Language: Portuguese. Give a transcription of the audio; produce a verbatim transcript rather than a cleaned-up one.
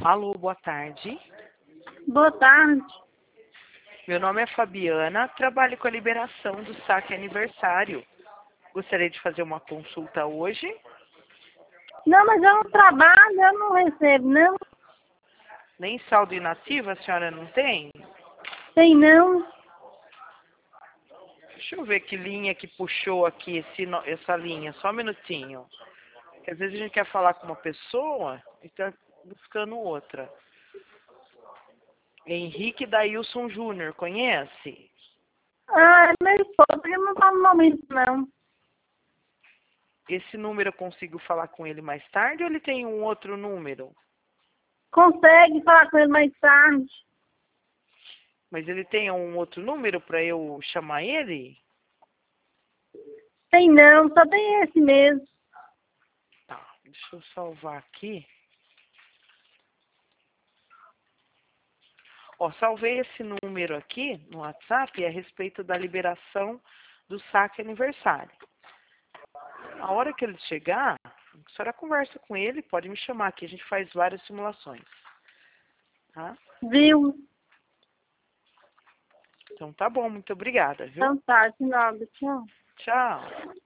Alô, boa tarde. Boa tarde. Meu nome é Fabiana, trabalho com a liberação do saque aniversário. Gostaria de fazer uma consulta hoje. Não, mas eu não trabalho, eu não recebo, não. Nem saldo inativo a senhora não tem? Tem não. Deixa eu ver que linha que puxou aqui esse, no- essa linha, só um minutinho. Porque às vezes a gente quer falar com uma pessoa e está buscando outra. Henrique Dailson Júnior, conhece? Ah, é meu esposo, ele não tá no momento, não. Esse número eu consigo falar com ele mais tarde ou ele tem um outro número? Consegue falar com ele mais tarde? Mas ele tem um outro número para eu chamar ele? Tem não, só tem esse mesmo. Tá, deixa eu salvar aqui. Ó, salvei esse número aqui no WhatsApp a respeito da liberação do saque aniversário. A hora que ele chegar, a senhora conversa com ele, pode me chamar aqui, a gente faz várias simulações. Tá? Viu? Então tá bom, muito obrigada, viu? Então tá, de nada, tchau. Tchau.